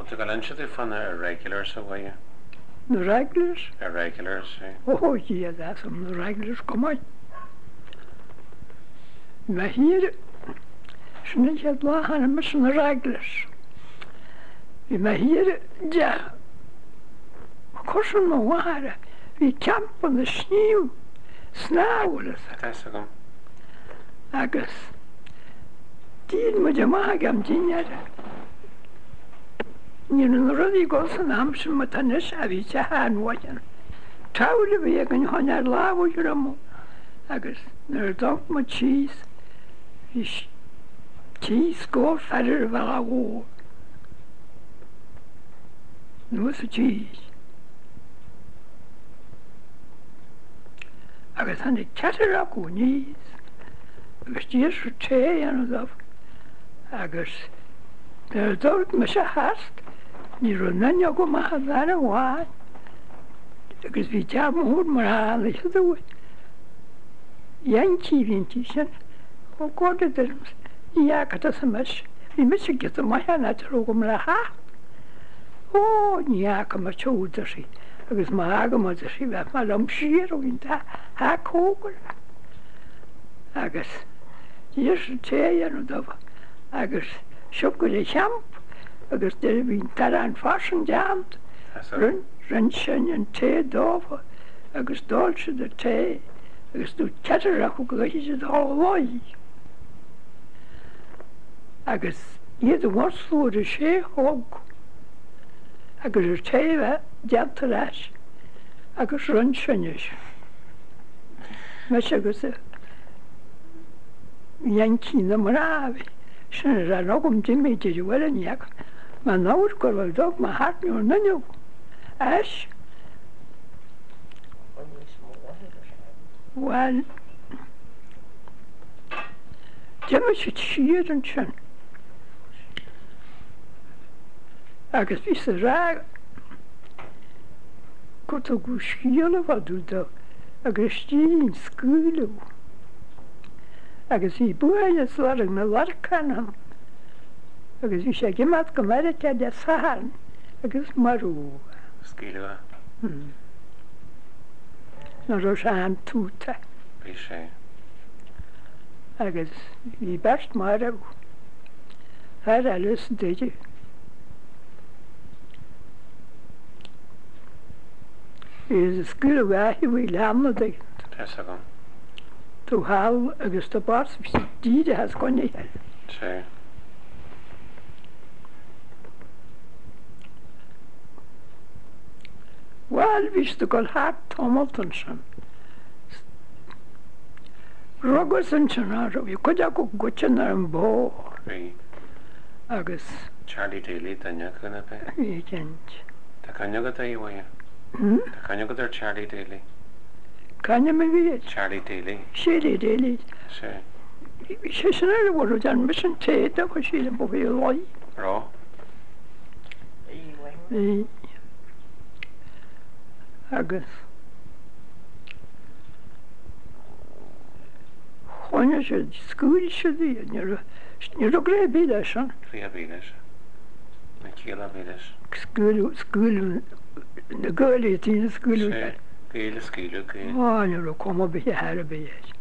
Wat ik al een zit van regulars away. The regulars? Regulars, eh? Oh, yeah, that's some the regulars. Come on. Maar hier, snit je het lachen met zijn regulars. Maar hier, ja, kosten me waren. We kampen de sneeuw, snauwelen. Dat is ook. Agus, die moet je maken, die niet. Nie yn ryddi gos yn amser mae tannes a fi te han wajan. Tawr y fi ag yn hon ar law o yw'r amw. Agus, nyr dog mae cheese. Cheese gor ffarir fel a o. Nws y cheese. Agus han y cater ac o nis. Agus dies rwy te yn o ddof. Agus, nyr dog mae se hast. Ni ronan jag kom där och var. Jag skulle ta mor morale så då. Yanki vintishan. Och går det där. Jag kan ta smash. Vi måste get mig här till och komma ha. Jag kan man tjuta sig. Jag ska maga mot sig vad man lomshir och inte ha kokor. Jag just tjejer och då. Jag choklad champ. Agus dyr fi'n taran ffarsin jant. Ryn sy'n yn te dofa. Agus dol sydd y te. Agus dwi cadr ac o gwaith sydd o loi. Agus iedd y warslwyd y se hog. Agus y te fe jant yr as. Agus ryn sy'n ys. Mes agus y Yankee na marafi. Sy'n rhan o gwm dim ei dyd i wel yn iag. Maar nou is wel dog, mijn hart nu en dan ook. As. Wel. Dim is het schieren zijn. Agus is er raar. Kot ook hoe schielen wat doet dat. Agus die in school. Agus die boeien zorgen naar werk kan. Agus vi sé gemat gomar te de sahan. Agus maru. Skilwa. No rosan tuta. Vi sé. Agus vi best maru. Har alles deje. Is skilwa hi vi lamna de. Tessagon. Tu hal agus to bars die de has konne. Sé. Wel, fys dy gol hat Tomilton sy'n. Rogos yn sy'n ar fi, gwyd ac o gwtyn ar yn bo. Fi. Agus. Charlie Daly, danya chyna pe. Fi gent. Da canio gyda i waia. Da canio gyda'r Charlie Daly. Canio mi fi? Charlie Daly. Charlie Daly. Se. Fi sy'n ar y wrw dan mis yn teid ac o sy'n bo fi loi. Ro. Fi. Agus. Chwanya sydd, sgwyl sydd i, nid o gre byd eisiau. Ria beiles. Na kila beiles. Sgwyl, na gwyl i ti'n sgwyl. Se. Geile skilu geil. O, nid o kom o byd her o byd.